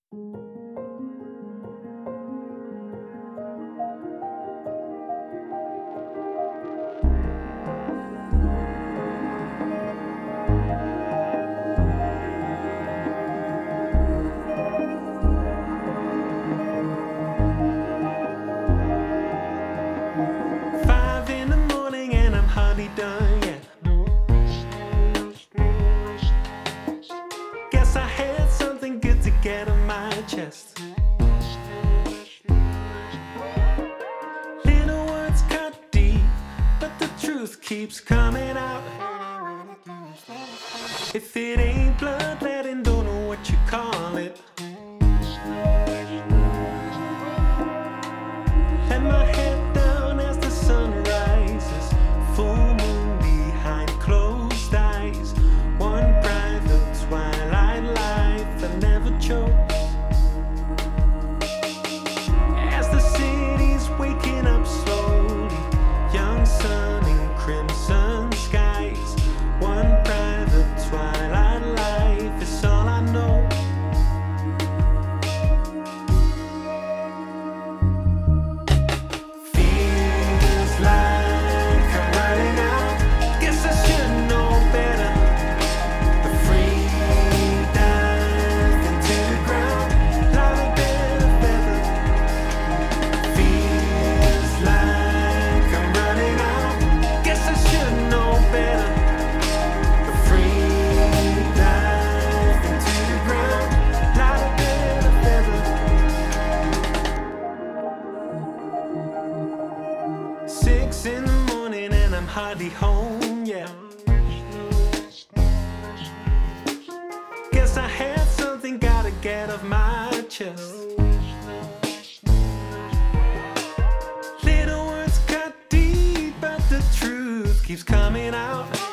5 in the morning and I'm hardly done yet. Guess I had something good to get on my chest. Little words cut deep, but the truth keeps coming out. If it ain't bloodletting, don't know what you call it. Let my head down as the sun rises. Full moon behind closed eyes. One private twilight life that never chokes. As the city's waking up slowly, young sun in crimson skies. One private twilight life is all I know. Feels like I'm running out. Guess I should know better. The free dive into the ground, not a bit of feather. Feels like I'm running out. Guess I should know better. The free dive into the ground, not a bit of feather. 6 in the morning and I'm hardly home yet. Guess I had something gotta get off my chest. Little words cut deep, but the truth keeps coming out.